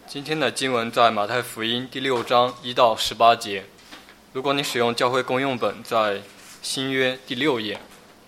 今天的经文在马太福音第6章1到18节。如果你使用教会公用本，在新约第6页。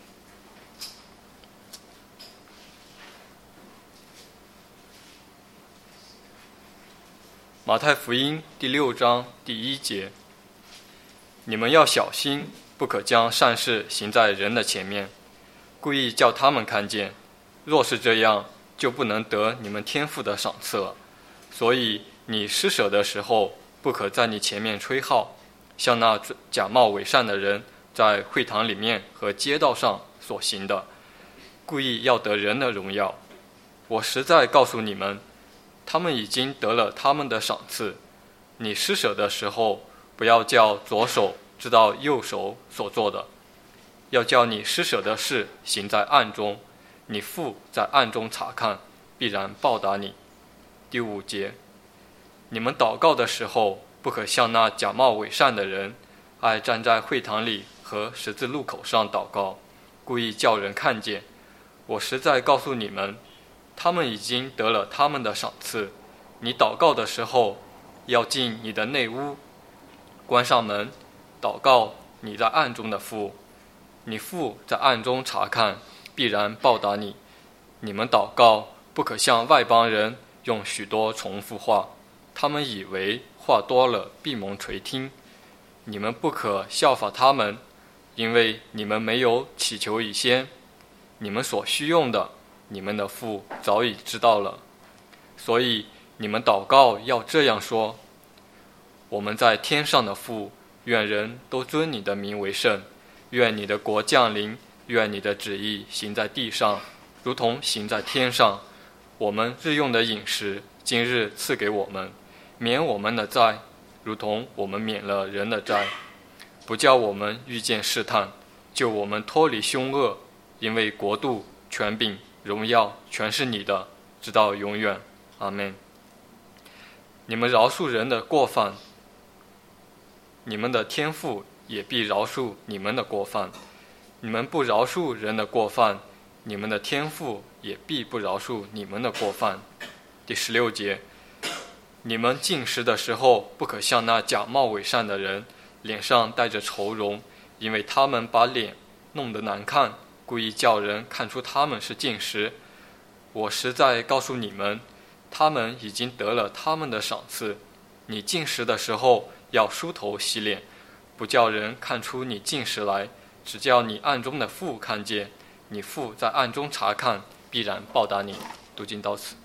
马太福音第6章第1节：你们要小心，不可将善事行在人的前面，故意叫他们看见。若是这样，就不能得你们天父的赏赐了。所以你施舍的时候，不可在你前面吹号，像那假冒伪善的人在会堂里面和街道上所行的，故意要得人的荣耀。我实在告诉你们，他们已经得了他们的赏赐。你施舍的时候，不要叫左手知道右手所做的，要叫你施舍的事行在暗中，你父在暗中查看，必然报答你。第5节：你们祷告的时候，不可像那假冒伪善的人，爱站在会堂里和十字路口上祷告，故意叫人看见。我实在告诉你们，他们已经得了他们的赏赐。你祷告的时候，要进你的内屋，关上门，祷告你在暗中的父，你父在暗中查看，必然报答你。你们祷告，不可像外邦人用许多重复话，他们以为话多了必蒙垂听。你们不可效法他们，因为你们没有祈求以先，你们所需用的，你们的父早已知道了。所以你们祷告要这样说：我们在天上的父，愿人都尊你的名为圣，愿你的国降临，愿你的旨意行在地上，如同行在天上。我们日用的饮食，今日赐给我们，免我们的债，如同我们免了人的债，不叫我们遇见试探，救我们脱离凶恶。因为国度、权柄、荣耀全是你的，直到永远。阿们。你们饶恕人的过犯，你们的天父也必饶恕你们的过犯；你们不饶恕人的过犯，你们的天父也必不饶恕你们的过犯。第16节：你们进食的时候，不可像那假冒伪善的人，脸上带着愁容，因为他们把脸弄得难看，故意叫人看出他们是进食。我实在告诉你们，他们已经得了他们的赏赐。你进食的时候，要梳头洗脸，不叫人看出你进食来，只叫你暗中的父看见。你父在暗中查看，必然报答你。读经到此。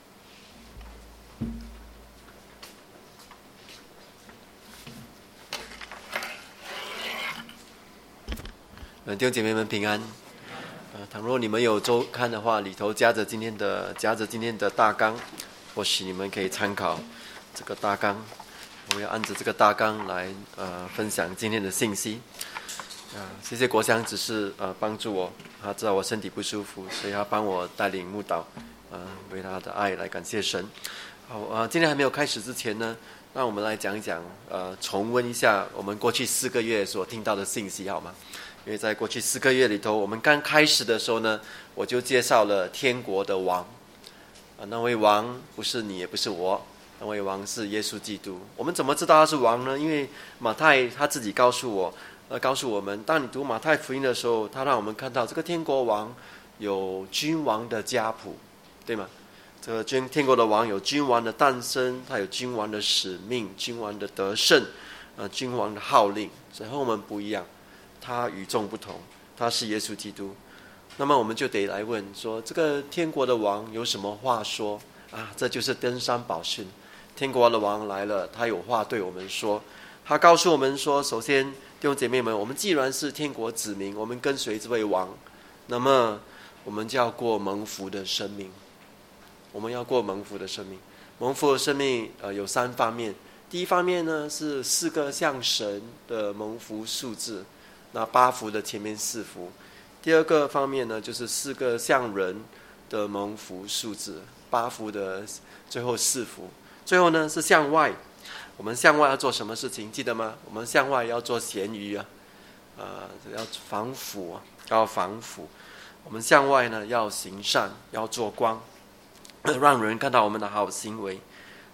弟兄姐妹们平安。倘若你们有周刊的话，里头夹着今天的大纲，或许你们可以参考这个大纲。我们要按着这个大纲来分享今天的信息。谢谢国香只是帮助我，他知道我身体不舒服，所以他帮我带领慕道，为他的爱来感谢神。好，今天还没有开始之前呢，让我们来讲一讲，重温一下我们过去4个月所听到的信息，好吗？因为在过去4个月里头，我们刚开始的时候呢，我就介绍了天国的王，那位王不是你，也不是我，那位王是耶稣基督。我们怎么知道他是王呢？因为马太他自己告诉我们，当你读马太福音的时候，他让我们看到这个天国王有君王的家谱，对吗？这个天国的王有君王的诞生，他有君王的使命，君王的得胜，君王的号令，所以和我们不一样，他与众不同，他是耶稣基督。那么我们就得来问说，这个天国的王有什么话说啊？这就是登山宝训，天国的王来了，他有话对我们说。他告诉我们说，首先弟兄姐妹们，我们既然是天国子民，我们跟随这位王，那么我们就要过蒙福的生命。我们要过蒙福的生命。蒙福的生命有3方面。第一方面呢，是4个像神的蒙福数字，那8福的前面4福。第二个方面呢，就是4个像人的蒙福数字，8福的最后4福。最后呢是向外，我们向外要做什么事情？记得吗？我们向外要做咸鱼要防腐要防腐。我们向外呢要行善，要做光，让人看到我们的好行为。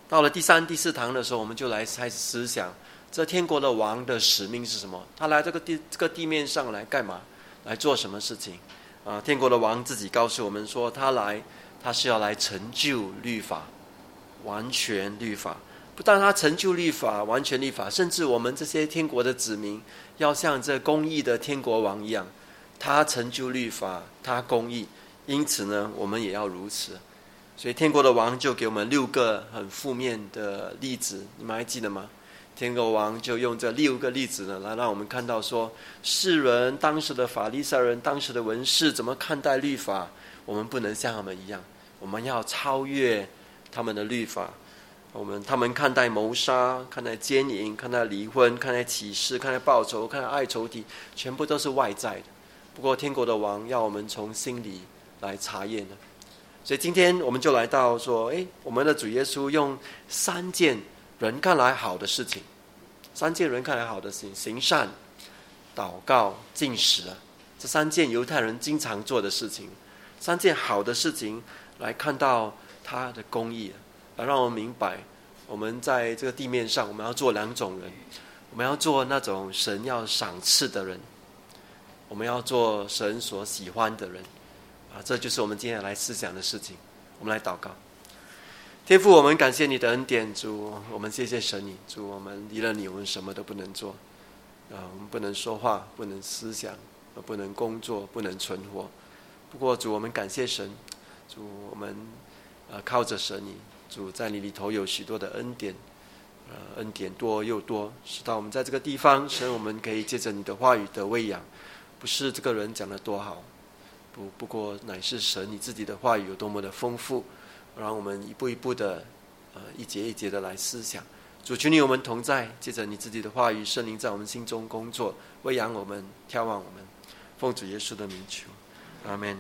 到了第3、第4堂的时候，我们就来开始思想，这天国的王的使命是什么？他来这个地面上来干嘛？来做什么事情？天国的王自己告诉我们说，他是要来成就律法，完全律法。不但他成就律法，完全律法，甚至我们这些天国的子民，要像这公义的天国王一样，他成就律法，他公义，因此呢，我们也要如此。所以天国的王就给我们6个很负面的例子，你们还记得吗？天国王就用这6个例子呢，来让我们看到说，世人当时的法利赛人、当时的文士怎么看待律法，我们不能像他们一样，我们要超越他们的律法。他们看待谋杀、看待奸淫、看待离婚、看待歧视、看待报仇、看待爱仇敌，全部都是外在的。不过天国的王要我们从心里来查验的。所以今天我们就来到说，我们的主耶稣用3件人看来好的事情，3件人看来好的事情，行善、祷告、禁食这3件犹太人经常做的事情，3件好的事情来看到他的公义，来让我们明白，我们在这个地面上，我们要做2种人，我们要做那种神要赏赐的人，我们要做神所喜欢的人。这就是我们今天来思想的事情。我们来祷告。天父，我们感谢你的恩典，主，我们谢谢神你，主，我们离了你，我们什么都不能做，我们不能说话，不能思想，不能工作，不能存活。不过主，我们感谢神，主，我们靠着神你，主，在你里头有许多的恩典，恩典多又多，使到我们在这个地方，神，我们可以借着你的话语的喂养，不是这个人讲得多好，不过乃是神你自己的话语有多么的丰富，让我们一步一步的一节一节的来思想。主，求你我们同在，借着你自己的话语，圣灵在我们心中工作，喂养我们，眺望我们，奉主耶稣的名求，阿们。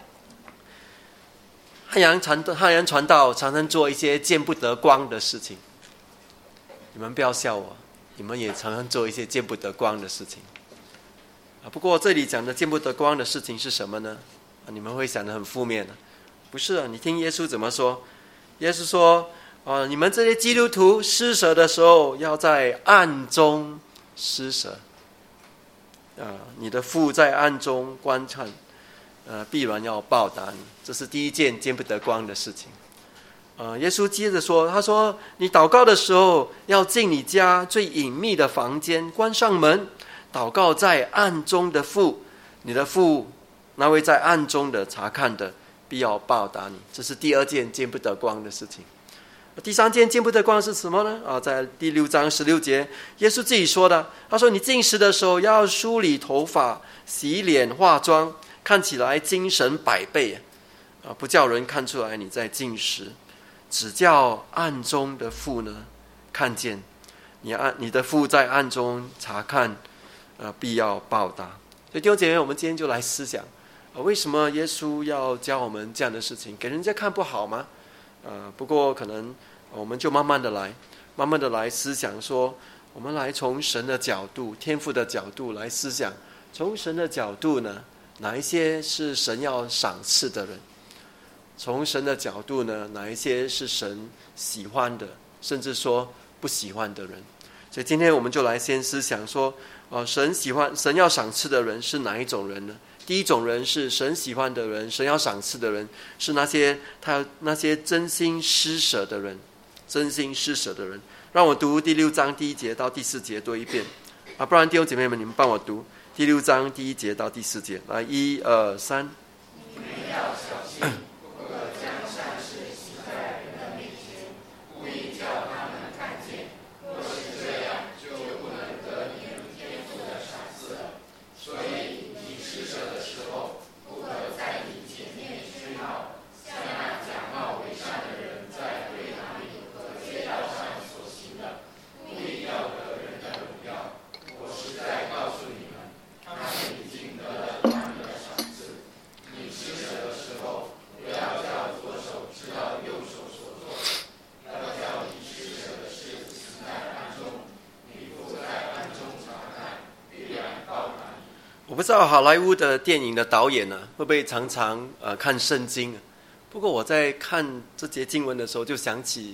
汉阳传道常常做一些见不得光的事情，你们不要笑我，你们也常常做一些见不得光的事情。不过这里讲的见不得光的事情是什么呢？你们会想得很负面的。不是你听耶稣怎么说？耶稣说，你们这些基督徒施舍的时候，要在暗中施舍。你的父在暗中观看，必然要报答你。这是第一件见不得光的事情。耶稣接着说，他说，你祷告的时候，要进你家最隐秘的房间，关上门，祷告在暗中的父，你的父那位在暗中的查看的，必要报答你。这是第2件见不得光的事情。第3件见不得光是什么呢？在第6章16节，耶稣自己说的，他说，你进食的时候要梳理头发，洗脸化妆，看起来精神百倍，不叫人看出来你在进食，只叫暗中的父呢看见。你的父在暗中查看，必要报答。所以弟兄姐妹，我们今天就来思想，为什么耶稣要教我们这样的事情？给人家看不好吗？不过可能我们就慢慢的来思想说，我们来从神的角度、天父的角度来思想，从神的角度呢，哪一些是神要赏赐的人？从神的角度呢，哪一些是神喜欢的，甚至说不喜欢的人？所以今天我们就来先思想说，神要赏赐的人是哪一种人呢？第一种人是神喜欢的人，神要赏赐的人是那些真心施舍的人，真心施舍的人。让我读第6章第1节到第4节多一遍，不然弟兄姐妹们，你们帮我读第6章第1节到第4节，来1、2、3。 你们要小心，不可将善事行在人的面前，故意叫他们看见。若是这样，就不能得你们天父的赏赐了。所以你施舍的时候，不可在你前面吹号，像那假冒伪善的人在会堂里和街道上所行的，故意要得人的荣耀。我实在告诉你们，他们已经得了他们的赏赐。你施舍的时候，不要叫左手知道右手所做，要叫你施舍的事行在暗中，你父在暗中查看，必然报答你。 我不知道好莱坞的电影的导演呢，会不会常常看圣经？不过我在看这节经文的时候，就想起，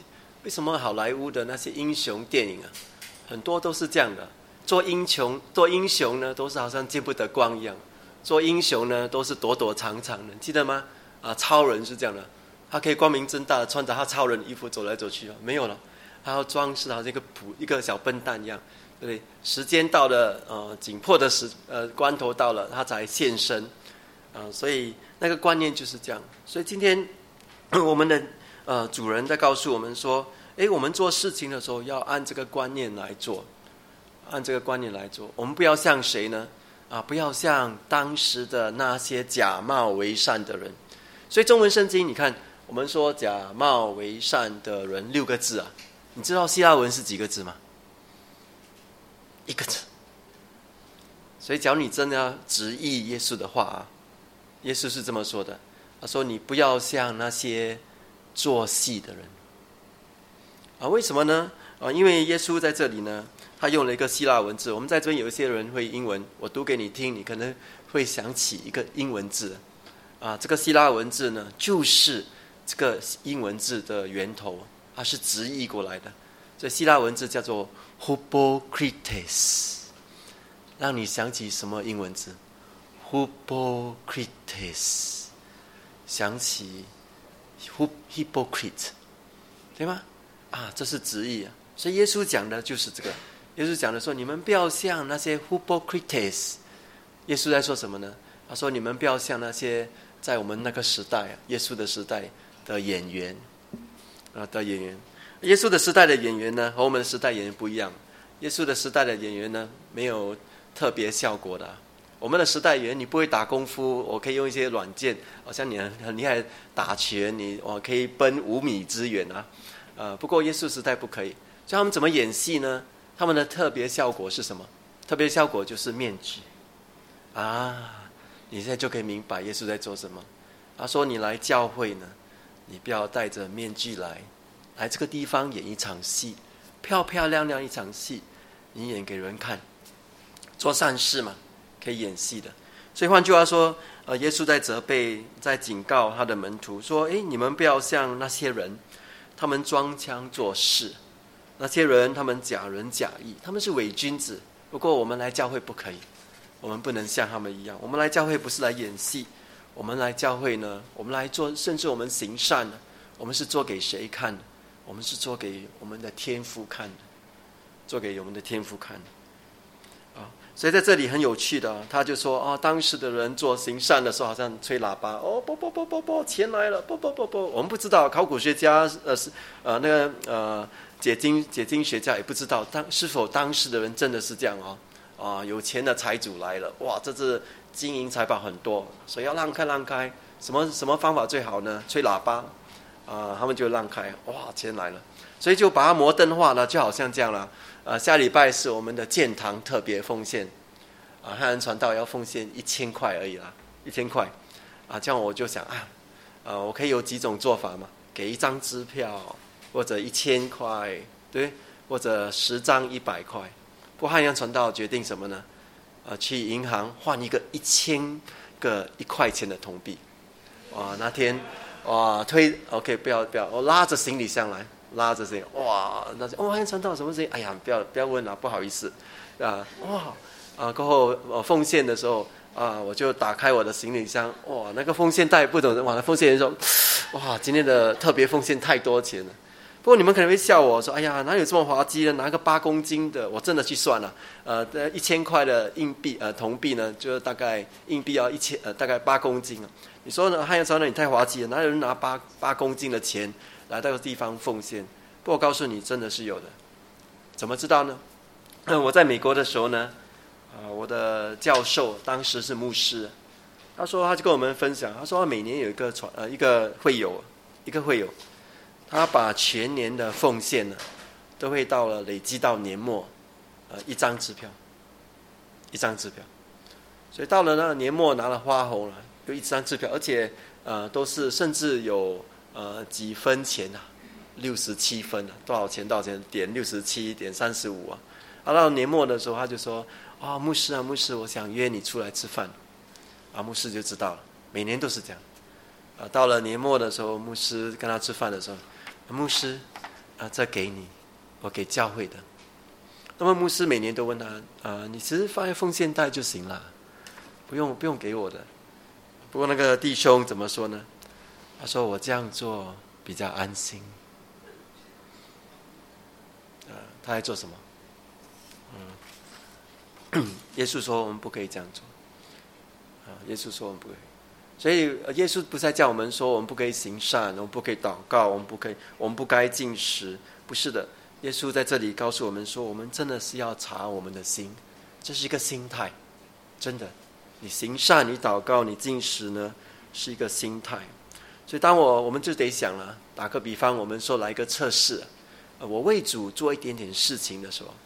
为什么好莱坞的那些英雄电影啊，很多都是这样的，做英雄呢，都是好像见不得光一样，做英雄呢都是躲躲藏藏的，记得吗？超人是这样的，他可以光明正大的穿着他超人衣服走来走去，没有了，他要装饰好像一个小笨蛋一样，对不对？时间到了，紧迫的关头到了，他才现身，所以那个观念就是这样。所以今天我们的主人在告诉我们说，我们做事情的时候要按这个观念来做，按这个观念来做。我们不要像谁呢？不要像当时的那些假冒为善的人。所以中文圣经，你看我们说假冒为善的人6个字啊，你知道希腊文是几个字吗？1个字。所以假如你真的要直译耶稣的话耶稣是这么说的，他说你不要像那些做戏的人。为什么呢？因为耶稣在这里呢，他用了一个希腊文字。我们在这边有一些人会英文，我读给你听，你可能会想起一个英文字。这个希腊文字呢，就是这个英文字的源头，它是直译过来的。所以希腊文字叫做 hypocrites， 让你想起什么英文字？ hypocrites， 想起 hypocrite， 对吗？这是直译。所以耶稣讲的就是这个。耶稣讲的说，你们不要像那些 hypocrites。耶稣在说什么呢？他说你们不要像那些在我们那个时代耶稣的时代的演员耶稣的时代的演员呢，和我们的时代演员不一样。耶稣的时代的演员呢，没有特别效果的。我们的时代演员，你不会打功夫，我可以用一些软件，好像你很厉害打拳，我可以奔5米之远不过耶稣时代不可以。所以他们怎么演戏呢？他们的特别效果是什么？特别效果就是面具你现在就可以明白耶稣在做什么。他说你来教会呢，你不要戴着面具来这个地方演一场戏，漂漂亮亮一场戏，你演给人看，做善事嘛，可以演戏的。所以换句话说，耶稣在责备，在警告他的门徒说，你们不要像那些人，他们装腔作势，那些人他们假仁假义，他们是伪君子。不过我们来教会不可以，我们不能像他们一样。我们来教会不是来演戏，我们来教会呢，我们来做，甚至我们行善呢，我们是做给谁看的？我们是做给我们的天父看的，做给我们的天父看的。所以在这里很有趣的，他就说当时的人做行善的时候，好像吹喇叭，啵，钱来了，啵。我们不知道，考古学家解经学家也不知道是否当时的人真的是这样有钱的财主来了，哇，这次金银财宝很多，所以要让开。什么方法最好呢？吹喇叭他们就让开，哇，钱来了，所以就把它摩登化了，就好像这样了。下礼拜是我们的建堂特别奉献汉人传道要奉献1000块而已啦，1000块这样我就想我可以有几种做法嘛？给1张支票，或者1000块，对，或者10张100块。不过汉人传道决定什么呢？去银行换一个1000个1块钱的铜币。那天OK， 不要，我拉着行李箱来。拉着谁？哇！那汉人传道什么事情？哎呀，不要问了，不好意思过后奉献的时候我就打开我的行李箱，哇，那个奉献袋不懂人，那奉献人说，哇，今天的特别奉献太多钱了。不过你们可能会笑我说，哎呀，哪有这么滑稽的？拿个8公斤的，我真的去算了，1000块的硬币铜币呢，就大概硬币要大概8公斤你说呢？汉人传道你太滑稽了，哪有人拿8公斤的钱来到地方奉献？不过我告诉你，真的是有的。怎么知道呢？我在美国的时候呢，我的教授当时是牧师，他就跟我们分享，他说他每年有一个会友，他把全年的奉献呢，都会累积到年末，1张支票，所以到了那年末拿了花红了，有1张支票，而且都是甚至有几分钱67分多少钱点67点35到年末的时候他就说牧师，我想约你出来吃饭牧师就知道了，每年都是这样到了年末的时候，牧师跟他吃饭的时候，牧师这给你，我给教会的。那么牧师每年都问他你只是放在奉献袋就行了，不用给我的。不过那个弟兄怎么说呢？他说我这样做比较安心。他在做什么？耶稣说我们不可以这样做。耶稣说我们不可以。所以耶稣不再叫我们说我们不可以行善，我们不可以祷告，我们不该禁食。不是的，耶稣在这里告诉我们说，我们真的是要查我们的心，这是一个心态。真的，你行善，你祷告，你禁食呢，是一个心态。所以当我们就得想了，打个比方，我们说来一个测试，我为主做一点点事情的时候，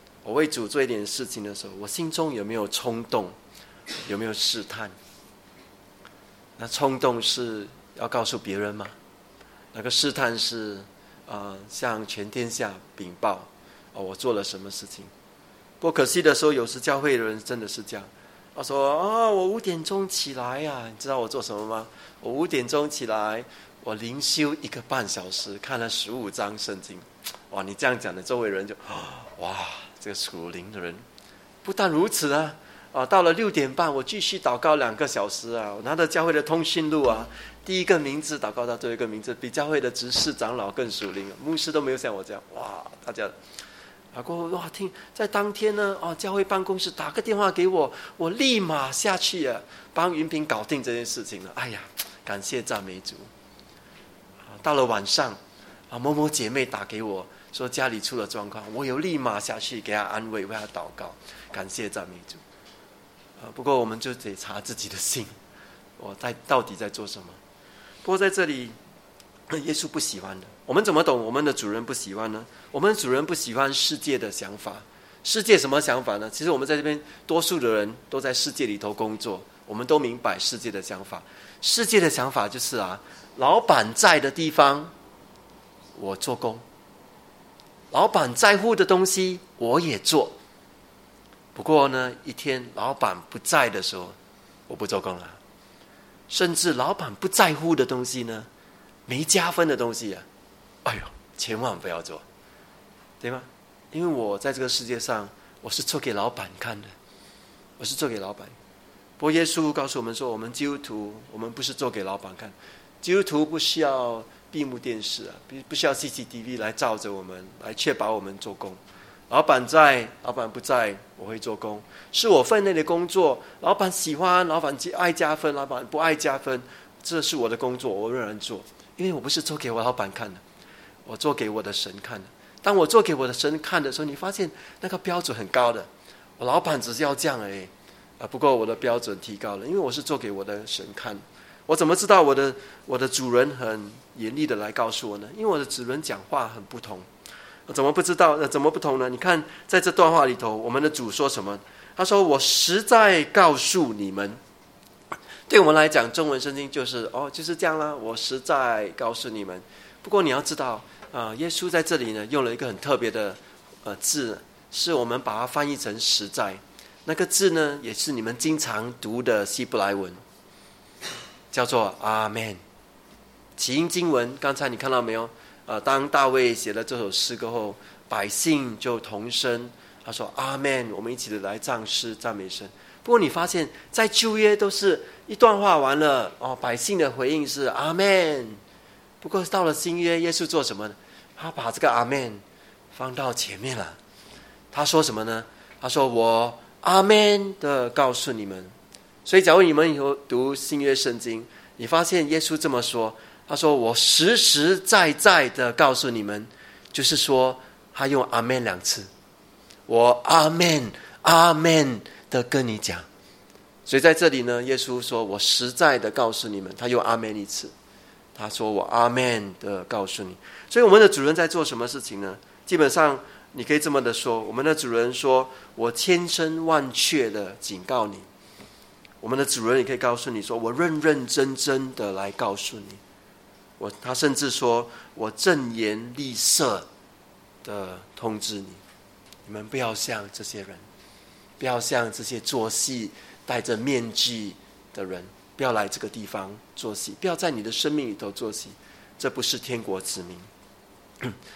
我心中有没有冲动，有没有试探？那冲动是要告诉别人吗？那个试探是向全天下禀报我做了什么事情。不过可惜的时候，有时教会的人真的是这样，他说我5点钟起来呀，你知道我做什么吗？我5点钟起来，我灵修1个半小时，看了15章圣经。哇，你这样讲的，周围人就哇，这个属灵的人。不但如此到了6点半，我继续祷告2个小时我拿着教会的通讯录第一个名字祷告到最后一个名字，比教会的执事长老更属灵，牧师都没有像我这样。哇，大家过后听在当天呢教会办公室打个电话给我，我立马下去帮云平搞定这件事情了。哎呀，感谢赞美主。到了晚上某某姐妹打给我说家里出了状况，我有立马下去给她安慰，为她祷告，感谢赞美主。不过我们就得查自己的心，我到底在做什么。不过在这里耶稣不喜欢的，我们怎么懂我们的主人不喜欢呢？我们的主人不喜欢世界的想法。世界什么想法呢？其实我们在这边多数的人都在世界里头工作，我们都明白世界的想法。世界的想法就是老板在的地方我做工，老板在乎的东西我也做。不过呢，一天老板不在的时候，我不做工了。甚至老板不在乎的东西呢，没加分的东西哎呦，千万不要做，对吗？因为我在这个世界上，我是做给老板看的，我是做给老板。不过耶稣告诉我们说，我们基督徒，我们不是做给老板看，基督徒不需要闭幕电视不需要 CCTV 来照着我们，来确保我们做工。老板在，老板不在，我会做工，是我分内的工作。老板喜欢，老板爱加分，老板不爱加分，这是我的工作，我仍然做，因为我不是做给我老板看的，我做给我的神看的。当我做给我的神看的时候，你发现那个标准很高的，我老板只是要这样而已不过我的标准提高了，因为我是做给我的神看。我怎么知道我的主人很严厉的来告诉我呢？因为我的主人讲话很不同。怎么不知道？怎么不同呢？你看在这段话里头，我们的主说什么？他说我实在告诉你们。对我们来讲，中文圣经就是就是这样啦，我实在告诉你们。不过你要知道耶稣在这里呢用了一个很特别的字，是我们把它翻译成实在。那个字呢也是你们经常读的希伯来文，叫做阿们。起因经文刚才你看到没有？当大卫写了这首诗歌后，百姓就同声他说阿们，我们一起的来唱诗赞美神。不过你发现在旧约都是一段话完了百姓的回应是阿们。不过到了新约，耶稣做什么呢？他把这个阿们放到前面了。他说什么呢？他说我阿们的告诉你们。所以假如你们以后读新约圣经，你发现耶稣这么说，他说我实实在在的告诉你们，就是说他用阿们2次，我阿们阿们的跟你讲。所以在这里呢，耶稣说我实在的告诉你们，他用阿们1次，他说我阿们的告诉你。所以我们的主人在做什么事情呢？基本上你可以这么的说，我们的主人说我千真万确的警告你。我们的主人也可以告诉你说我认认真真的来告诉你。他甚至说我正言厉色的通知你，你们不要像这些人，不要像这些做戏戴着面具的人，不要来这个地方做戏，不要在你的生命里头做戏，这不是天国之民。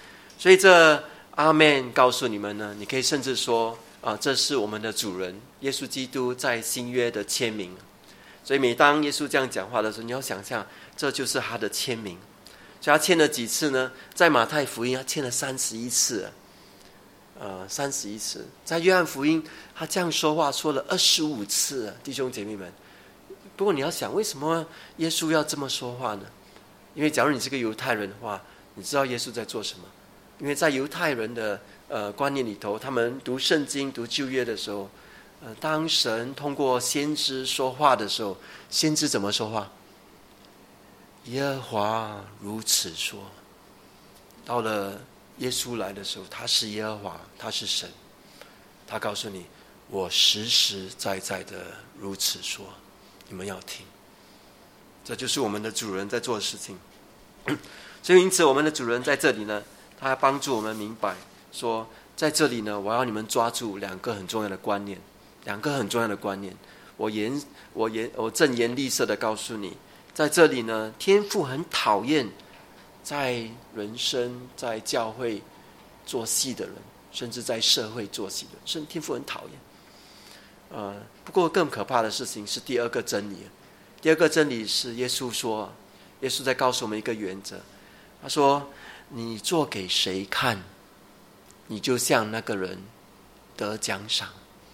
所以这阿们告诉你们呢，你可以甚至说这是我们的主人耶稣基督在新约的签名。所以每当耶稣这样讲话的时候，你要想象这就是他的签名。所以他签了几次呢？在马太福音他签了31次，31次。在约翰福音他这样说话说了25次，弟兄姐妹们。不过你要想，为什么耶稣要这么说话呢？因为假如你是个犹太人的话，你知道耶稣在做什么？因为在犹太人的观念里头，他们读圣经读旧约的时候，当神通过先知说话的时候，先知怎么说话？耶和华如此说。到了耶稣来的时候，他是耶和华，他是神，他告诉你，我实实在在的如此说，你们要听。这就是我们的主人在做的事情。所以因此我们的主人在这里呢，他帮助我们明白说，在这里呢，我要你们抓住2个很重要的观念，2个很重要的观念。我正言厉色的告诉你，在这里呢，天父很讨厌在人生在教会做戏的人，甚至在社会做戏的人，甚至天父很讨厌。不过更可怕的事情是第2个真理。第2个真理是耶稣说，耶稣在告诉我们一个原则，他说，你做给谁看，你就像那个人得奖赏。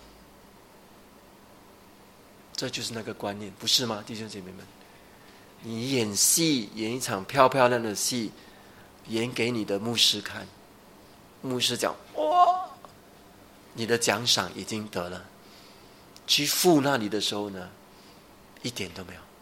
这就是那个观念，不是吗，弟兄姐妹们？你演戏，演一场漂漂亮的戏，演给你的牧师看，牧师讲，哇，你的奖赏已经得了。去父那里的时候呢，一点都没有。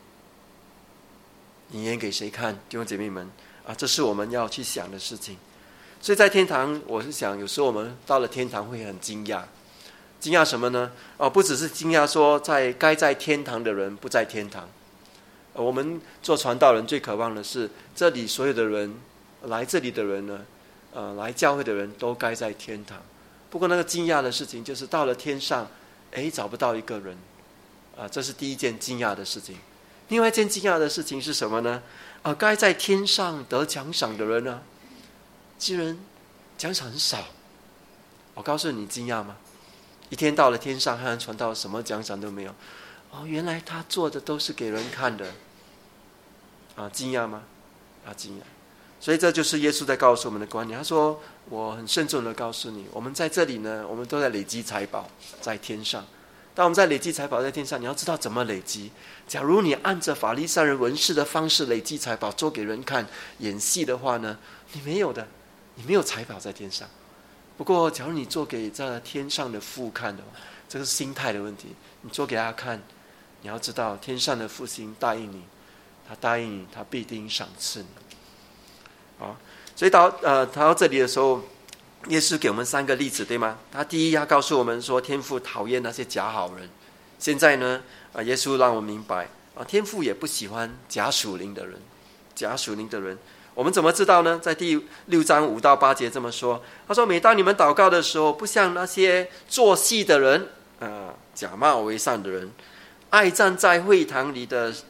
你演给谁看，弟兄姐妹们这是我们要去想的事情。所以在天堂，我是想有时候我们到了天堂会很惊讶。惊讶什么呢？不只是惊讶说该在天堂的人不在天堂。我们做传道人最渴望的是，这里所有的人，来这里的人呢，来教会的人都该在天堂。不过那个惊讶的事情就是到了天上，找不到一个人，这是第一件惊讶的事情。另外一件惊讶的事情是什么呢？该在天上得奖赏的人呢，竟然奖赏很少。我告诉你，惊讶吗？一天到了天上，汉传道什么奖赏都没有。原来他做的都是给人看的。惊讶吗？惊讶。所以这就是耶稣在告诉我们的观念。他说，我很慎重的告诉你，我们在这里呢，我们都在累积财宝在天上。当我们在累积财宝在天上，你要知道怎么累积。假如你按着法利赛人文士的方式累积财宝，做给人看演戏的话呢，你没有的，你没有财宝在天上。不过假如你做给在天上的父看的话，这个是心态的问题。你做给他看，你要知道天上的父亲答应你，他答应你，他必定赏赐你。所以到这里的时候，耶稣给我们3个例子，对吗？他第一，他告诉我们说，天父讨厌那些假好人。现在呢，耶稣让我们明白，天父也不喜欢假属灵的人。假属灵的人，我们怎么知道呢？在第6章5到8节这么说，他说：每当你们祷告的时候，不像那些做戏的人，假冒为善的人，爱站在会堂里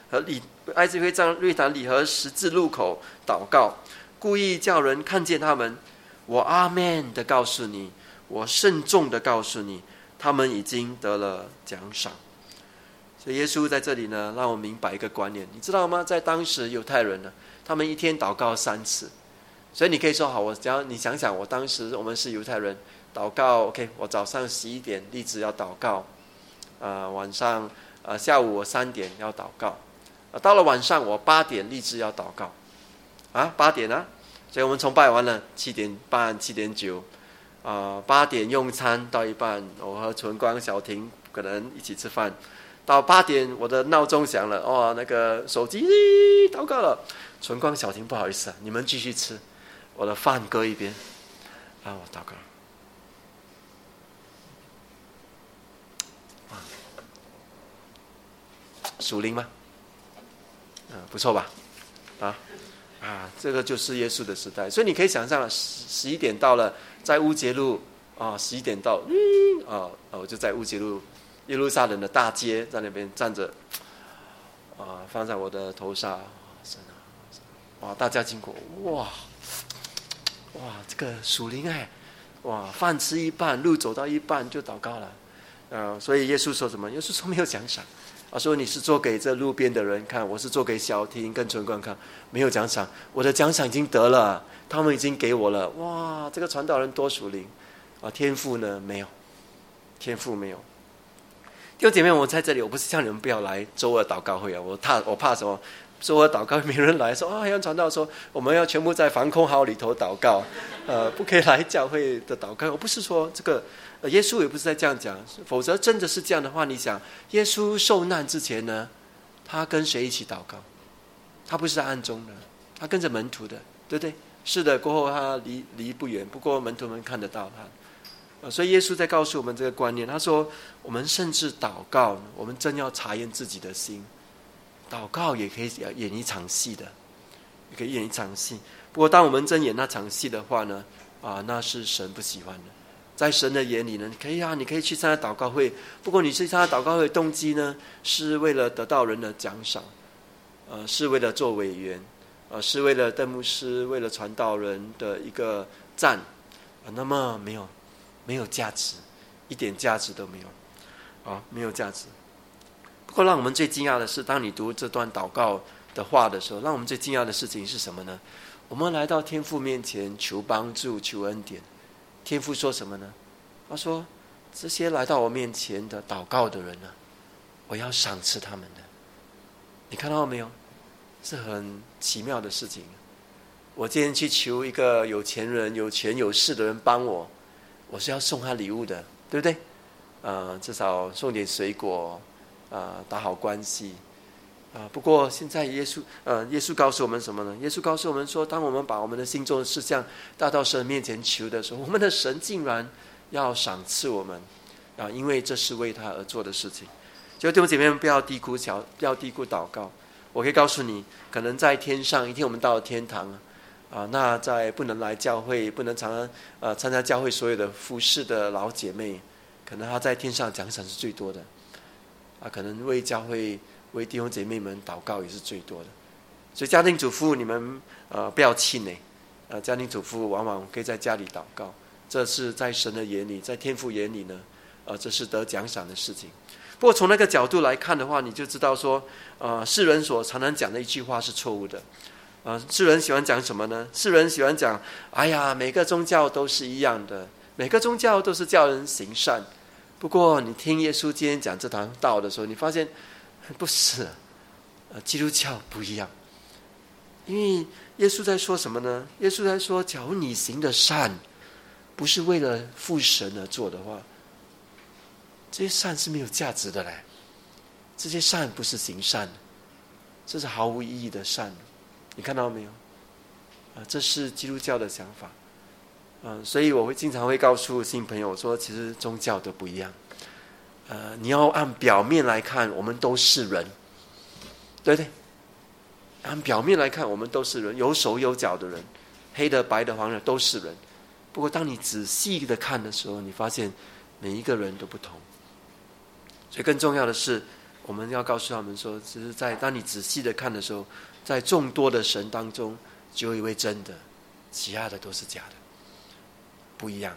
和十字路口祷告，故意叫人看见他们。我阿们的告诉你，我慎重的告诉你，他们已经得了奖赏。所以耶稣在这里呢，让我明白一个观念，你知道吗？在当时犹太人呢，他们一天祷告3次。所以你可以说好，你想想，我当时我们是犹太人，祷告 OK， 我早上11点立志要祷告，晚上下午我3点要祷告，到了晚上我8点立志要祷告，8点啊。所以我们崇拜完了7点半7点9 8点用餐到一半，我和纯光小婷可能一起吃饭，到8点我的闹钟响了，那个手机祷告了，纯光小婷不好意思你们继续吃，我的饭搁一边，我祷告。属灵吗？不错吧？这个就是耶稣的时代。所以你可以想象了，11点到了，在乌节路11点到，我就在乌节路耶路撒冷的大街，在那边站着，放在我的头上，大家经过，哇， 哇，这个属灵哇，饭吃一半，路走到一半就祷告了。所以耶稣说什么？耶稣说没有奖赏。说你是做给这路边的人看，我是做给小亭跟村官看，没有奖赏。我的奖赏已经得了，他们已经给我了。哇，这个传道人多属灵天父呢？没有，天父没有。弟兄姐妹，我在这里，我不是叫你们不要来周二祷告会我怕什么？周二祷告没人来，说黑暗传道说我们要全部在防空壕里头祷告，不可以来教会的祷告。我不是说这个。耶稣也不是在这样讲，否则真的是这样的话，你想耶稣受难之前呢，他跟谁一起祷告？他不是在暗中的，他跟着门徒的，对不对？是的，过后他离不远，不过门徒们看得到他。所以耶稣在告诉我们这个观念，他说我们甚至祷告，我们真要查验自己的心，祷告也可以演一场戏的，也可以演一场戏。不过当我们真演那场戏的话呢，那是神不喜欢的。在神的眼里呢，你可以去参加祷告会，不过你去参加祷告会的动机呢，是为了得到人的奖赏，是为了做委员，是为了邓牧师，为了传道人的一个赞，那么没有价值，一点价值都没有，没有价值。不过让我们最惊讶的是，当你读这段祷告的话的时候，让我们最惊讶的事情是什么呢？我们来到天父面前求帮助，求恩典。天父说什么呢？他说这些来到我面前的祷告的人呢，我要赏赐他们的。你看到没有？是很奇妙的事情。我今天去求一个有钱人、有权有势的人帮我，我是要送他礼物的，对不对？至少送点水果，打好关系。不过现在耶稣告诉我们什么呢？耶稣告诉我们说，当我们把我们的心中的事项带到神面前求的时候，我们的神竟然要赏赐我们，因为这是为他而做的事情。就弟兄姐妹们，不要低估祷告。我可以告诉你，可能在天上一天我们到了天堂那在不能来教会、不能常参加教会所有的服事的老姐妹，可能她在天上奖赏是最多的可能为教会、为弟兄姐妹们祷告也是最多的。所以家庭主妇你们不要气馁，家庭主妇往往可以在家里祷告，这是在神的眼里，在天父眼里呢这是得奖赏的事情。不过从那个角度来看的话，你就知道说世人所常常讲的一句话是错误的。世人喜欢讲什么呢？世人喜欢讲哎呀，每个宗教都是一样的，每个宗教都是叫人行善。不过你听耶稣今天讲这堂道的时候，你发现不是基督教不一样。因为耶稣在说什么呢？耶稣在说，假如你行的善不是为了父神而做的话，这些善是没有价值的嘞。这些善不是行善，这是毫无意义的善。你看到没有这是基督教的想法所以我经常会告诉新朋友说，其实宗教都不一样你要按表面来看，我们都是人，对不对？按表面来看，我们都是人，有手有脚的人，黑的、白的、黄的都是人。不过当你仔细的看的时候，你发现每一个人都不同。所以更重要的是，我们要告诉他们说，只是当你仔细的看的时候，在众多的神当中，只有一位真的，其他的都是假的，不一样。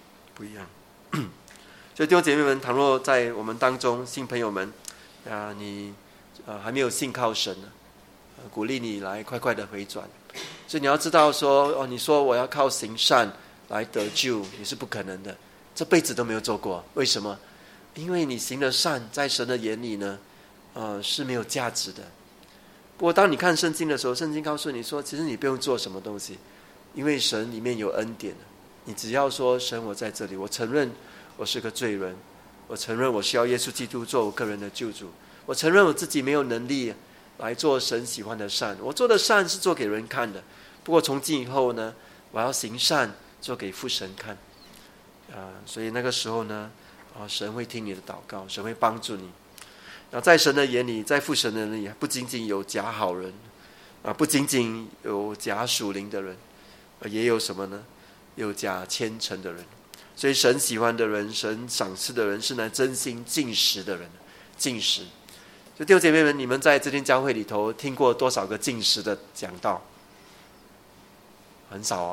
所以弟兄姐妹们，倘若在我们当中新朋友们你还没有信靠神鼓励你来快快的回转。所以你要知道说你说我要靠行善来得救，你是不可能的，这辈子都没有做过。为什么？因为你行的善在神的眼里呢是没有价值的。不过当你看圣经的时候，圣经告诉你说，其实你不用做什么东西，因为神里面有恩典。你只要说，神我在这里，我承认我是个罪人，我承认我需要耶稣基督做我个人的救主，我承认我自己没有能力来做神喜欢的善，我做的善是做给人看的，不过从今以后呢，我要行善做给父神看所以那个时候呢神会听你的祷告，神会帮助你。在神的眼里，在父神的眼里，不仅仅有假好人不仅仅有假属灵的人也有什么呢？有假虔诚的人。所以神喜欢的人，神赏赐的人，是那真心禁食的人。禁食。所以弟兄姐妹们，你们在这间教会里头听过多少个禁食的讲道？很少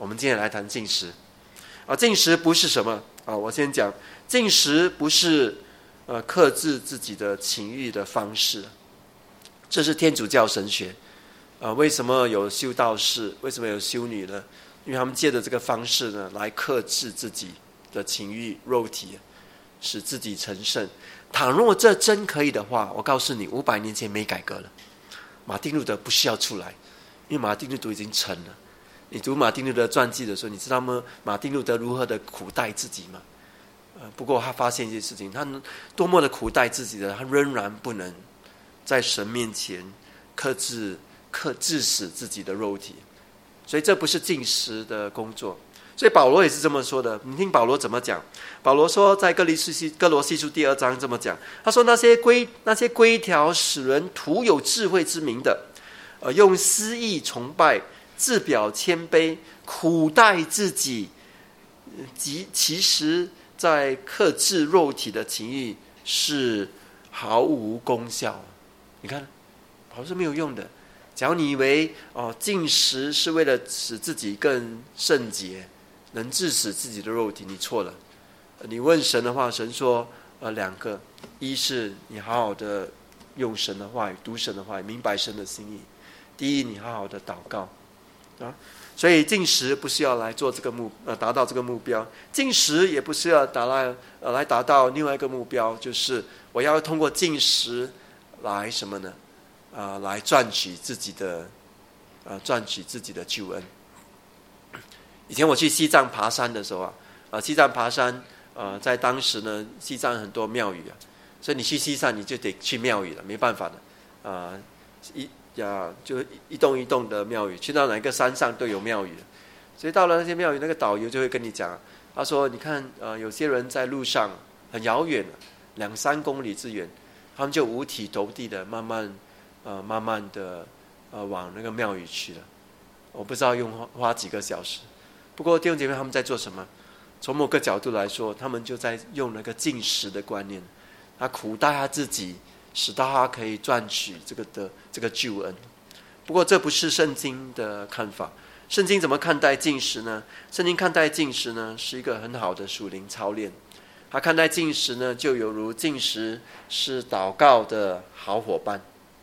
我们今天来谈禁食禁食不是什么我先讲，禁食不是克制自己的情欲的方式，这是天主教神学为什么有修道士，为什么有修女呢？因为他们借着这个方式呢，来克制自己的情欲肉体，使自己成圣。倘若这真可以的话，我告诉你，500年前没改革了，马丁路德不需要出来，因为马丁路德已经成了。你读马丁路德传记的时候，你知道吗？马丁路德如何的苦待自己吗？不过他发现一件事情，他多么的苦待自己的，他仍然不能在神面前致死自己的肉体，所以这不是禁食的工作。所以保罗也是这么说的，你听保罗怎么讲？保罗说在哥罗西书第2章这么讲，他说那些规条使人徒有智慧之名的，用私意崇拜，自表谦卑，苦待自己，其实在克制肉体的情欲是毫无功效。你看保罗是没有用的。假如你以为禁食是为了使自己更圣洁，能致死自己的肉体，你错了。你问神的话，神说2个，一是你好好的用神的话语，读神的话语，明白神的心意。第一，你好好的祷告所以禁食不是要来做这个达到这个目标，禁食也不是要来达到另外一个目标，就是我要通过禁食来什么呢？来赚取自己的救恩。以前我去西藏爬山的时候西藏爬山在当时呢，西藏很多庙宇所以你去西藏你就得去庙宇了，没办法的就一栋一栋的庙宇，去到哪个山上都有庙宇，所以到了那些庙宇，那个导游就会跟你讲，他说你看有些人在路上很遥远2-3公里之远，他们就五体投地的慢慢的往那个庙宇去了，我不知道花几个小时。不过弟兄姐妹，他们在做什么？从某个角度来说，他们就在用那个禁食的观念，他苦待他自己，使到他可以赚取这个救恩。不过这不是圣经的看法。圣经怎么看待禁食呢？圣经看待禁食呢，是一个很好的属灵操练。他看待禁食呢，就犹如禁食是祷告的好伙伴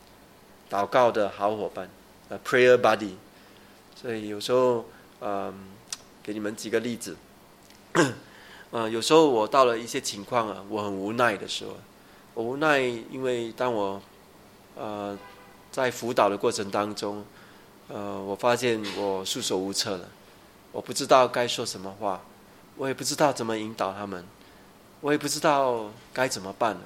，prayer buddy。所以有时候给你们几个例子。有时候我到了一些情况我很无奈的时候，我无奈，因为当我在辅导的过程当中，我发现我束手无策了，我不知道该说什么话，我也不知道怎么引导他们，我也不知道该怎么办了。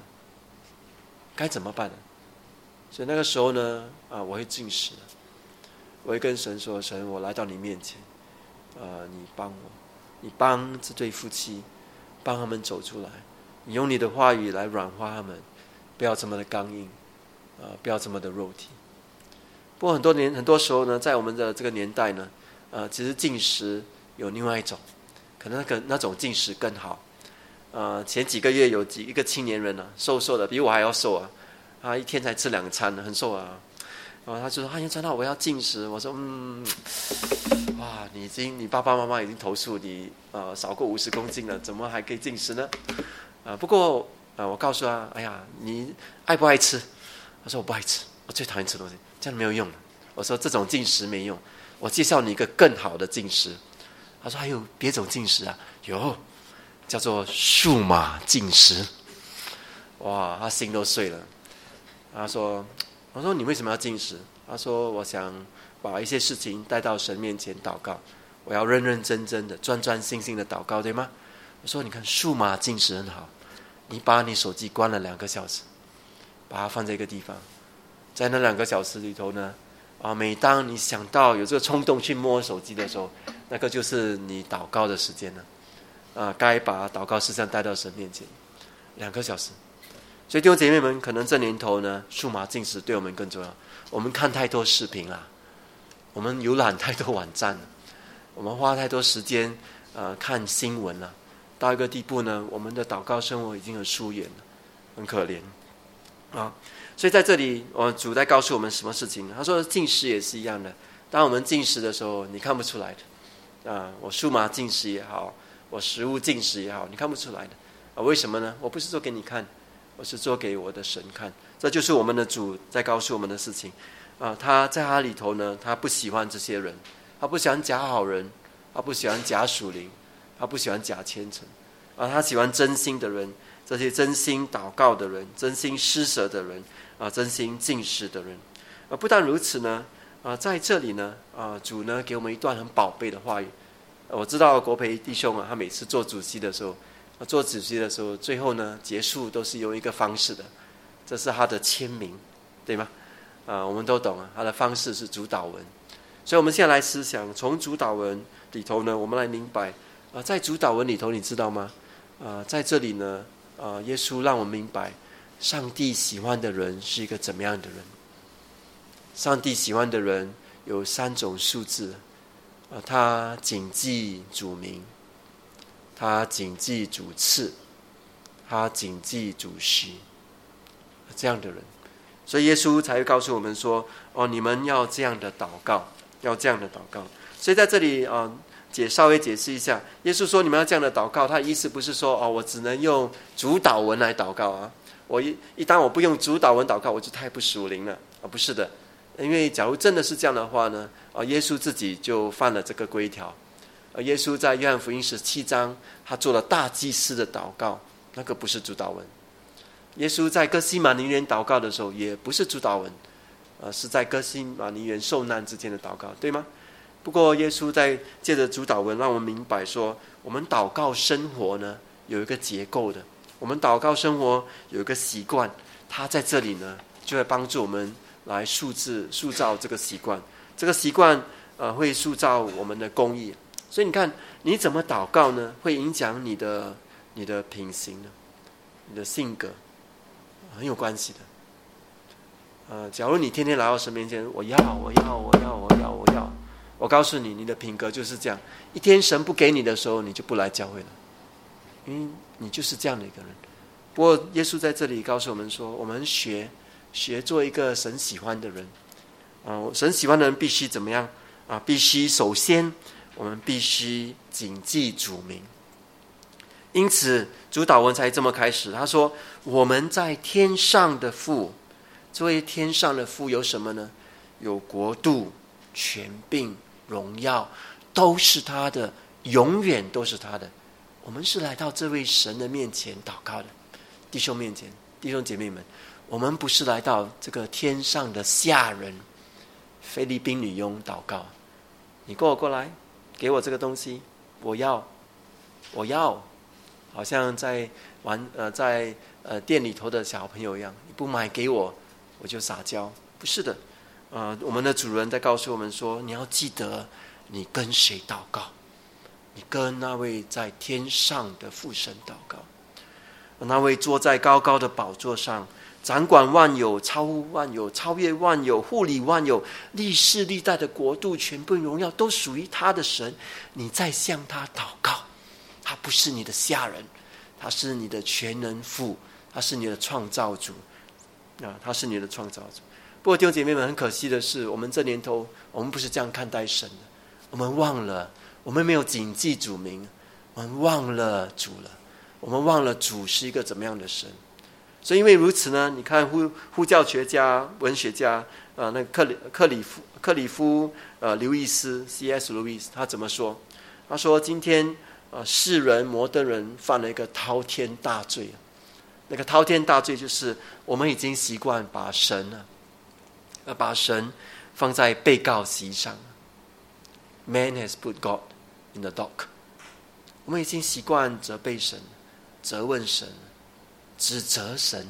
所以那个时候呢，我会禁食，我会跟神说：神，我来到你面前，你帮我，你帮这对夫妻，帮他们走出来，你用你的话语来软化他们，不要这么的刚硬，不要这么的肉体。不过很多时候呢，在我们的这个年代呢，其实禁食有另外一种，可能那种禁食更好。前几个月有一个青年人瘦瘦的，比我还要瘦他一天才吃2餐，很瘦他就说：杨传道，我要禁食。我说：哇，你爸爸妈妈已经投诉你少过50公斤了，怎么还可以禁食呢？不过我告诉他：哎呀，你爱不爱吃？他说：我不爱吃，我最讨厌吃东西，这样没有用的。我说：这种禁食没用，我介绍你一个更好的禁食。他说：还有别种禁食有，叫做数码禁食。哇，他心都碎了。我说：你为什么要禁食？他说：我想把一些事情带到神面前祷告，我要认认真真的、专心心的祷告，对吗？我说：你看数码禁食很好，你把你手机关了2个小时，把它放在一个地方，在那2个小时里头呢，每当你想到有这个冲动去摸手机的时候，那个就是你祷告的时间了。该把祷告事项带到神面前，2个小时。所以弟兄姐妹们，可能这年头呢，数码禁食对我们更重要。我们看太多视频了，我们浏览太多网站了，我们花太多时间看新闻了，到一个地步呢，我们的祷告生活已经很疏远了，很可怜所以在这里，主在告诉我们什么事情？他说禁食也是一样的。当我们禁食的时候，你看不出来的， 我数码禁食也好，我食物禁食也好，你看不出来的为什么呢？我不是做给你看，我是做给我的神看。这就是我们的主在告诉我们的事情他在他里头呢，他不喜欢这些人，他不喜欢假好人，他不喜欢假属灵，他不喜欢假虔诚他喜欢真心的人，这些真心祷告的人，真心施舍的人真心禁食的人不但如此呢在这里呢主呢给我们一段很宝贝的话语。我知道国培弟兄他每次做主席的时候，最后呢结束都是用一个方式的，这是他的签名，对吗？我们都懂他的方式是主祷文。所以我们现在来思想，从主祷文里头呢，我们来明白在主祷文里头，你知道吗？在这里呢耶稣让我们明白上帝喜欢的人是一个怎么样的人。上帝喜欢的人有3种数字他谨记主名，他谨记主赐，他谨记主席，这样的人。所以耶稣才会告诉我们说你们要这样的祷告，要这样的祷告。所以在这里稍微解释一下，耶稣说你们要这样的祷告，他的意思不是说我只能用主祷文来祷告当我不用主祷文祷告，我就太不属灵了不是的。因为假如真的是这样的话呢耶稣自己就犯了这个规条耶稣在约翰福音17章他做了大祭司的祷告，那个不是主祷文。耶稣在哥西马尼园祷告的时候也不是主祷文是在哥西马尼园受难之间的祷告，对吗？不过耶稣在借着主祷文让我们明白说，我们祷告生活呢有一个结构的，我们祷告生活有一个习惯，他在这里呢就会帮助我们来塑造这个习惯，这个习惯会塑造我们的公义。所以你看你怎么祷告呢，会影响你的品行呢，你的性格很有关系的假如你天天来到神面前，我要，我告诉你，你的品格就是这样。一天神不给你的时候，你就不来教会了，因为你就是这样的一个人。不过耶稣在这里告诉我们说，我们学做一个神喜欢的人神喜欢的人必须怎么样必须首先我们必须谨记主名。因此主祷文才这么开始，他说我们在天上的父。作为天上的父有什么呢？有国度、权柄、荣耀，都是他的，永远都是他的。我们是来到这位神的面前祷告的，弟兄姐妹们，我们不是来到这个天上的下人菲律宾女佣祷告，你跟我过来，给我这个东西，我要，好像在店里头的小朋友一样，你不买给我就撒娇。不是的我们的主人在告诉我们说，你要记得你跟谁祷告，你跟那位在天上的父神祷告，那位坐在高高的宝座上，掌管万有，超乎万有，超越万有，护理万有，历世历代的国度全部荣耀都属于他的神。你在向他祷告，他不是你的下人，他是你的全能父，他是你的创造主他是你的创造主。不过弟兄姐妹们，很可惜的是，我们这年头我们不是这样看待神的，我们忘了，我们没有谨记主名，我们忘了主了，我们忘了主是一个怎么样的神。所以因为如此呢，你看呼教学家、文学家那克里夫刘易斯 C.S. 路易斯他怎么说？他说今天世人摩登人犯了一个滔天大罪。那个滔天大罪就是我们已经习惯把神放在被告席上。 Man has put God in the dock。 我们已经习惯责备神、责问神、指责神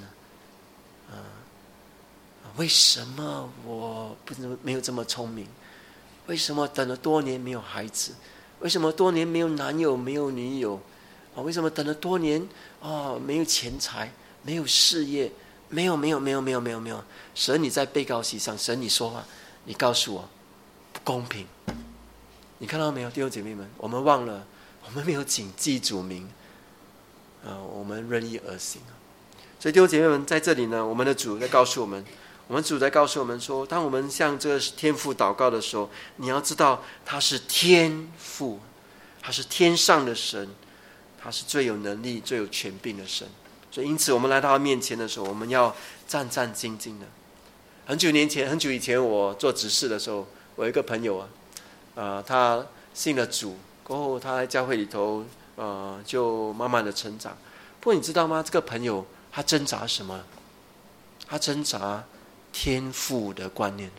为什么我没有这么聪明？为什么等了多年没有孩子？为什么多年没有男友没有女友为什么等了多年没有钱财，没有事业，没有。神你在被告席上，神你说话，你告诉我不公平。你看到没有，弟兄姐妹们，我们忘了，我们没有谨记主名我们任意而行。所以弟兄姐妹们，在这里呢，我们的主在告诉我们， 我们主在告诉我们说，当我们向这个天父祷告的时候，你要知道他是天父，他是天上的神，他是最有能力最有权柄的神。所以因此我们来到他面前的时候，我们要战战兢兢的。很久以前我做执事的时候，我有一个朋友他信了主过后，他在教会里头就慢慢的成长。不过你知道吗？这个朋友他挣扎什么？他挣扎天父的观念。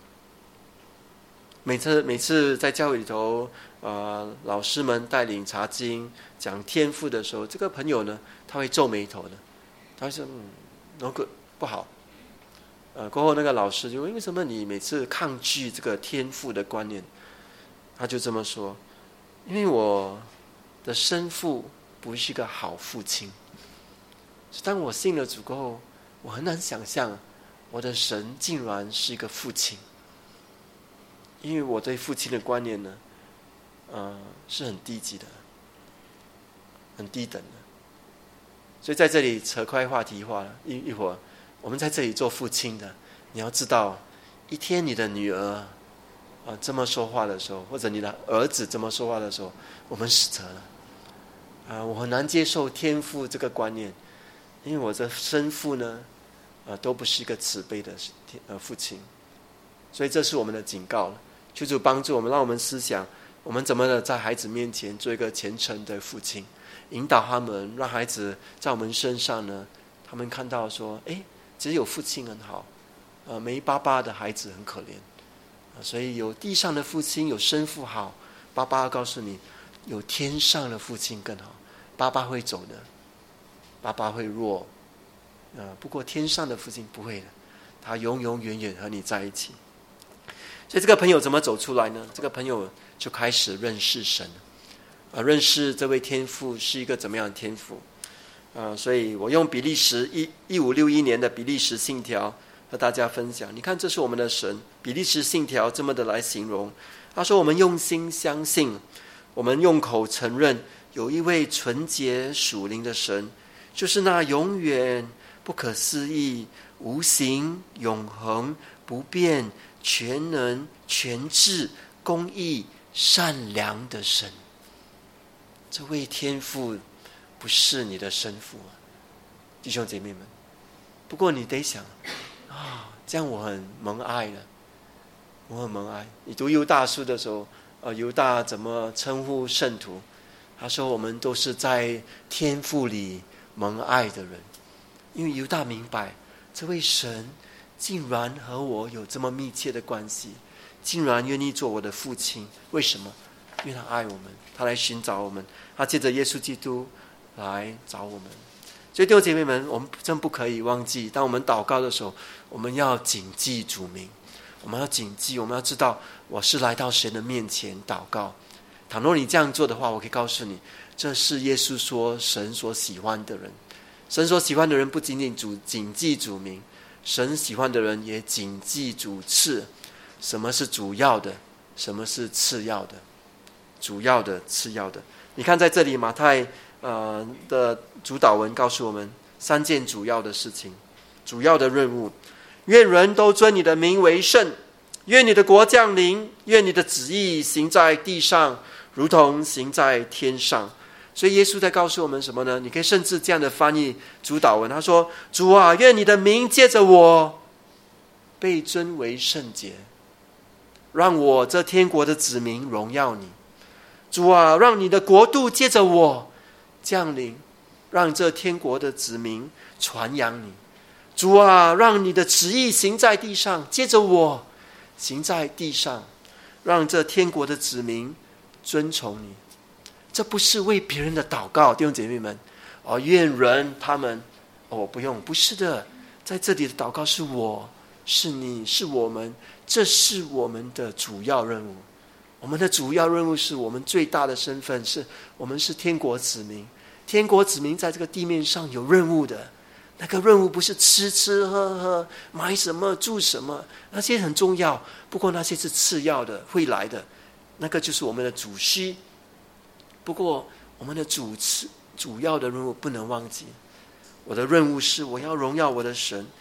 每次在教会里头老师们带领查经讲天父的时候，这个朋友呢，他会皱眉头的，他会说那个不好。过后那个老师就问，为什么你每次抗拒这个天父的观念？他就这么说，因为我的生父不是一个好父亲。当我信了主过后，我很难想象我的神竟然是一个父亲，因为我对父亲的观念呢是很低级的，很低等的。所以在这里扯开话题化了一会儿，我们在这里做父亲的，你要知道，一天你的女儿这么说话的时候，或者你的儿子这么说话的时候，我们死责了。我很难接受天父这个观念，因为我的生父呢都不是一个慈悲的父亲。所以这是我们的警告了，求主帮助我们，让我们思想我们怎么的在孩子面前做一个虔诚的父亲，引导他们，让孩子在我们身上呢，他们看到说，只有父亲很好，没爸爸的孩子很可怜。所以有地上的父亲，有生父好，爸爸要告诉你，有天上的父亲更好。爸爸会走的，爸爸会弱，不过天上的父亲不会的，他永永远远和你在一起。所以这个朋友怎么走出来呢？这个朋友就开始认识神，认识这位天父是一个怎么样的天父。所以我用比利时1561年的比利时信条和大家分享。你看，这是我们的神，比利时信条这么的来形容。他说，我们用心相信，我们用口承认，有一位纯洁属灵的神，就是那永远不可思议、无形、永恒、不变、全能、全智、公义、善良的神。这位天父不是你的生父弟兄姐妹们。不过你得想这样我很蒙爱了，我很蒙爱。你读犹大书的时候，犹大怎么称呼圣徒？他说我们都是在天父里蒙爱的人。因为犹大明白，这位神竟然和我有这么密切的关系，竟然愿意做我的父亲。为什么？因为他爱我们，他来寻找我们，他借着耶稣基督来找我们。所以弟兄姐妹们，我们真不可以忘记，当我们祷告的时候，我们要谨记主名，我们要谨记，我们要知道我是来到神的面前祷告。倘若你这样做的话，我可以告诉你，这是耶稣说神所喜欢的人。神所喜欢的人不仅仅谨记主名，神喜欢的人也谨记主次。什么是主要的？什么是次要的？主要的、次要的。你看在这里马太的主导文告诉我们3件主要的事情，主要的任务。愿人都尊你的名为圣，愿你的国降临，愿你的旨意行在地上，如同行在天上。所以耶稣在告诉我们什么呢？你可以甚至这样的翻译主导文，他说，主啊，愿你的名借着我被尊为圣洁，让我这天国的子民荣耀你。主啊，让你的国度借着我降临，让这天国的子民传扬你。主啊，让你的旨意行在地上，借着我行在地上，让这天国的子民尊崇你。这不是为别人的祷告，弟兄姐妹们愿人他们不用，不是的，在这里的祷告是我，是你，是我们，这是我们的主要任务。我们的主要任务是我们最大的身份，是我们是天国子民。天国子民在这个地面上有任务的，那个任务不是吃吃喝喝，买什么住什么，那些很重要，不过那些是次要的，会来的，那个就是我们的主需。不过我们的主要的任务不能忘记，我的任务是我要荣耀我的神，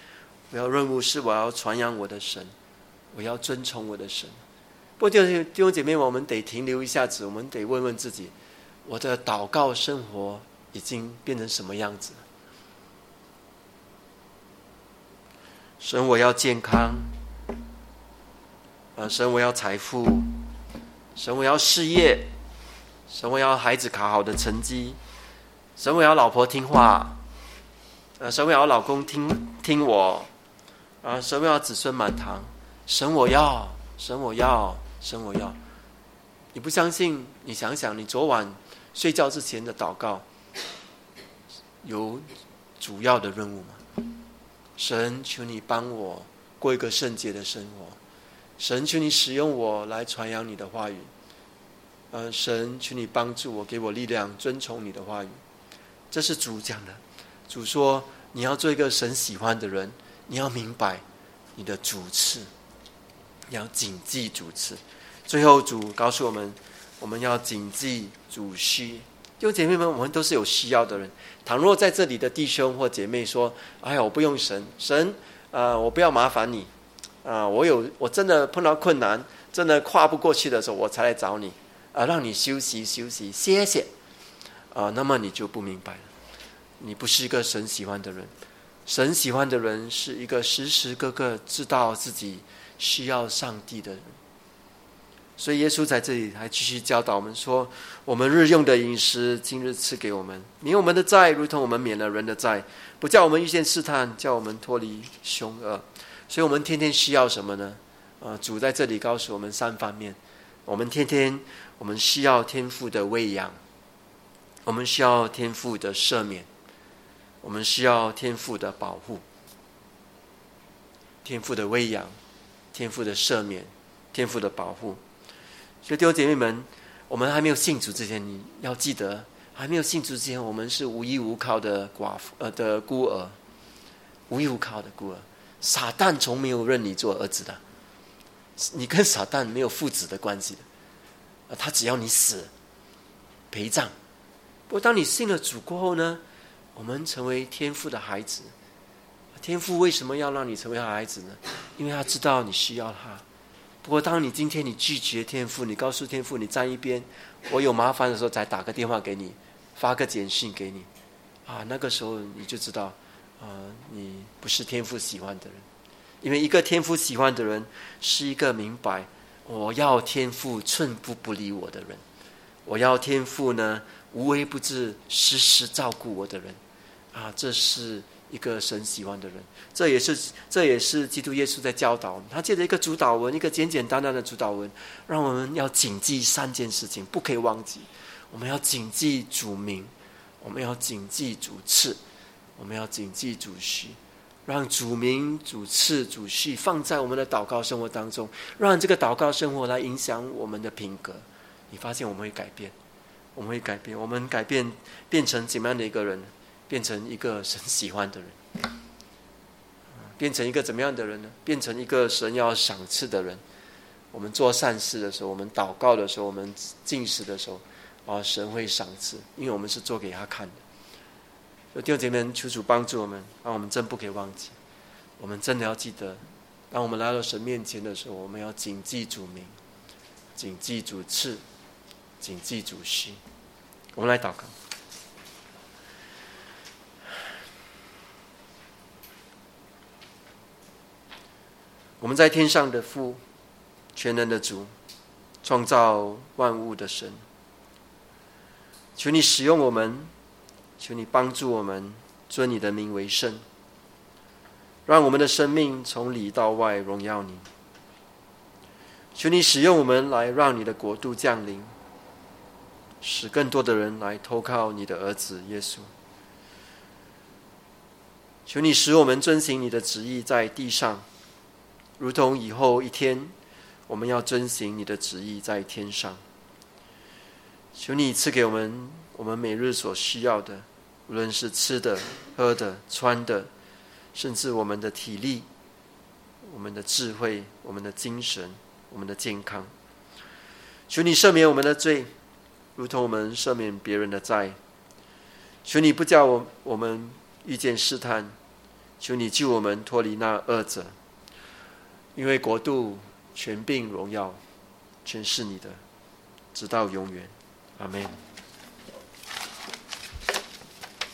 我要任务是我要传扬我的神，我要遵从我的神。不过弟兄姐妹，我们得停留一下子，我们得问问自己，我的祷告生活已经变成什么样子？神，我要健康，神，我要财富，神，我要事业，神，我要孩子考好的成绩，神，我要老婆听话，神，我要老公听我，神，我要子孙满堂，神，我要，神，我要，神，我要。你不相信？你想想，你昨晚睡觉之前的祷告有主要的任务吗？神，求你帮我过一个圣洁的生活。神，求你使用我来传扬你的话语。神，求你帮助我，给我力量，遵从你的话语。这是主讲的。主说，你要做一个神喜欢的人，你要明白你的主次，你要谨记主次。最后主告诉我们，我们要谨记主需。弟兄姐妹们，我们都是有需要的人。倘若在这里的弟兄或姐妹说，哎呀，我不用神，我不要麻烦你，我真的碰到困难，真的跨不过去的时候，我才来找你，让你休息休息，歇歇，那么你就不明白了，你不是一个神喜欢的人。神喜欢的人是一个时时刻刻知道自己需要上帝的人。所以耶稣在这里还继续教导我们说，我们日用的饮食今日赐给我们，免我们的债如同我们免了人的债，不叫我们遇见试探，叫我们脱离凶恶。所以我们天天需要什么呢？主在这里告诉我们3方面。我们需要天父的喂养，我们需要天父的赦免，我们需要天父的保护。天父的喂养，天父的赦免，天父的保护。所以弟兄姐妹们，我们还没有信主之前，你要记得，还没有信主之前，我们是无依无靠的孤儿，无依无靠的孤儿。撒旦从没有认你做儿子的，你跟撒旦没有父子的关系的，他只要你死陪葬。不过当你信了主过后呢，我们成为天父的孩子。天父为什么要让你成为他的孩子呢？因为他知道你需要他。不过当你今天你拒绝天父，你告诉天父你站一边，我有麻烦的时候才打个电话给你，发个简讯给你，那个时候你就知道你不是天父喜欢的人。因为一个天父喜欢的人是一个明白我要天父寸步不离我的人，我要天父呢无微不至时时照顾我的人，这是一个神喜欢的人。这也是基督耶稣在教导我们，他借着一个主导文，一个简简单单的主导文，让我们要谨记3件事情，不可以忘记。我们要谨记主名，我们要谨记主次，我们要谨记主序，让主名、主次、主序放在我们的祷告生活当中，让这个祷告生活来影响我们的品格。你发现我们会改变，我们改变变成怎么样的一个人？变成一个神喜欢的人。变成一个怎么样的人呢？变成一个神要赏赐的人。我们做善事的时候，我们祷告的时候，我们禁食的时候，神会赏赐，因为我们是做给他看的。所以弟兄姐妹，求主帮助我们，让我们真不可以忘记，我们真的要记得，当我们来到神面前的时候，我们要谨记主名，谨记主次，谨记主序。我们来祷告。我们在天上的父，全能的主，创造万物的神，求你使用我们，求你帮助我们尊你的名为圣，让我们的生命从里到外荣耀你。求你使用我们来让你的国度降临，使更多的人来投靠你的儿子耶稣。求你使我们遵行你的旨意在地上，如同以后一天我们要遵行你的旨意在天上。求你赐给我们每日所需要的，无论是吃的、喝的、穿的，甚至我们的体力、我们的智慧、我们的精神、我们的健康。求你赦免我们的罪，如同我们赦免别人的债。求你不叫我们遇见试探， 求你救我们脱离那恶者，因为国度、权柄、荣耀，全是你的，直到永远。阿们。